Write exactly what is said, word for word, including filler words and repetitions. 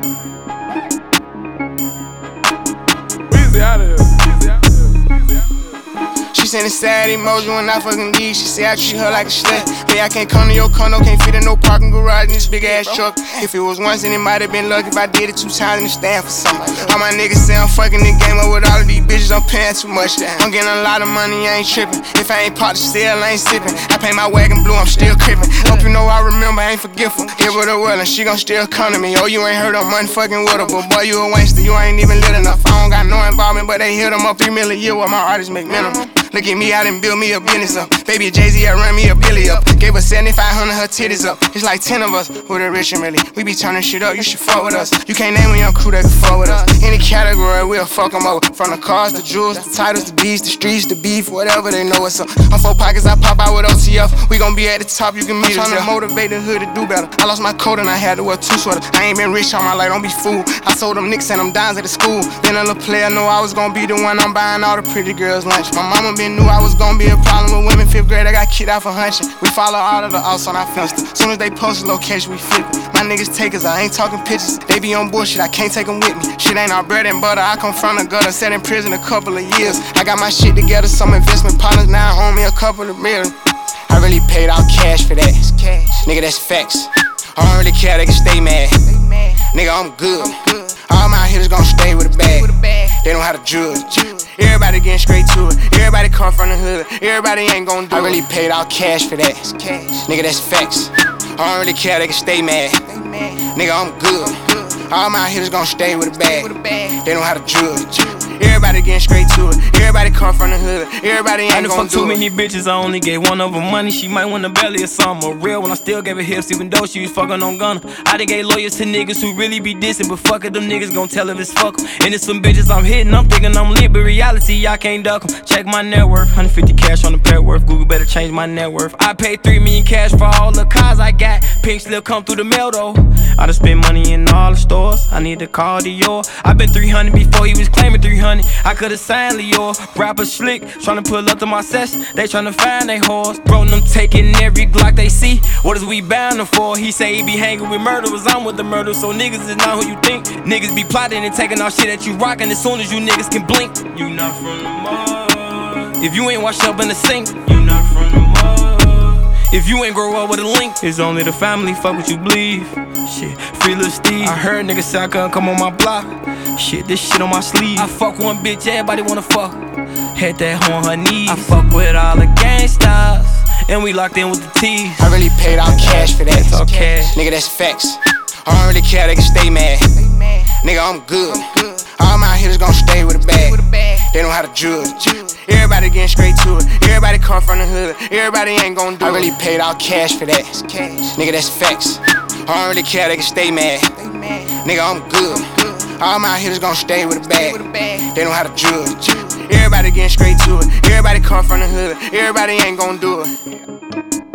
Weezy out of here. Weezy out of here. Weezy out of here. She sent a sad emoji when I fucking leave. She said I treat her like a slut. Me, I can't come to your condo, can't fit in no parking garage in this big ass truck. If it was once, then it might have been lucky. If I did it two times, then it stand for something. All my niggas say I'm fucking the game up with all of these bitches, I'm paying too much. I'm getting a lot of money, I ain't tripping. If I ain't part the still, I ain't sipping. I paint my wagon blue, I'm still crippin'. Hope you know I remember, I ain't forgetful. Give her the will and she gon' still come to me. Oh, you ain't heard I'm fucking with her, but boy, you a waster, you ain't even lit enough. I don't got no involvement, but they hit them up three million a year while my artists make minimum. Look at me, I done build me a business up. Baby Jay-Z, I run me a billy up. Gave her seventy-five hundred, her titties up. It's like ten of us with a rich and really. We be turning shit up, you should fuck with us. You can't name a young crew that can fuck with us. Any category, we'll fuck them over. From the cars, the jewels, the titles, the beats, the streets, the beef, whatever, they know what's up. On four pockets, I pop out with O T F. We gon' be at the top, you can meet us. Tryna motivate the hood to do better. I lost my coat and I had to wear two sweaters. I ain't been rich all my life, don't be fooled. I sold them nicks and them dimes at the school. Then a little player know I was gon' be the one I'm buying all the pretty girls lunch. My mama been knew I was gon' be a problem with women. Fifth grade, I got kicked out for hunching. We follow all of the outs on our Finsta. Soon as they post a location, we flip it. My niggas take us, I ain't talking pictures. They be on bullshit, I can't take them with me. Shit ain't our bread and butter, I come from the gutter. Sat in prison a couple of years. I got my shit together, some investment partners now own me a couple of million. I really paid out cash for that. Nigga, that's facts. I don't really care, they can stay mad. Nigga, I'm good. All my hitters gon' stay with a bag. They know how to judge. Everybody getting straight to it. Everybody come from the hood. Everybody ain't gon' do it. I really paid out cash for that. Nigga, that's facts. I don't really care, they can stay mad. Nigga, I'm good. All my hitters gon' stay with a bag. They know how to judge. Everybody getting straight to it. Everybody come from the hood. Everybody ain't gon' do it. Too many bitches, I only gave one of them money. She might win a belly or something. A real one, I still gave her hips, even though she was fucking on Gunna. I done gave lawyers to niggas who really be dissing, but fuck it, them niggas gon' tell if it's fuck 'em. And it's some bitches I'm hitting, I'm thinking I'm lit, but reality, I can't duck 'em. Check my net worth, one hundred fifty cash on the pet worth. Google better change my net worth. I paid three million cash for all the cars I got. Pink slip come through the mail though. I done spent money in all the stores. I need to call Dior. I been three hundred before he was claiming three hundred. I could've signed Leo. Rapper slick, tryna pull up to my session. They tryna find they horse. Bro, them taking every Glock they see. What is we bound them for? He say he be hanging with murderers. I'm with the murder, so niggas is not who you think. Niggas be plotting and taking all shit that you rockin' as soon as you niggas can blink. You not from the mud. If you ain't washed up in the sink, you not from the mud. If you ain't grow up with a link, it's only the family, fuck what you believe. Shit, free Lil Steve. I heard niggas say I couldn't come on my block. Shit, this shit on my sleeve. I fuck one bitch, everybody wanna fuck. Had that hoe on her knees. I fuck with all the gangsters, and we locked in with the T's. I really paid out cash for that. That's all cash. Nigga, that's facts. I don't really care, they can stay mad. Nigga, I'm good. All my hitters gon' stay with a bag. They know how to judge. Everybody getting straight to it. Everybody come from the hood. Everybody ain't gon' do it. I really paid out cash for that. Nigga, that's facts. I don't really care, they can stay mad. Nigga, I'm good. All my hitters gon' stay with a bag. They know how to judge. Everybody getting straight to it. Everybody come from the hood. Everybody ain't gon' do it.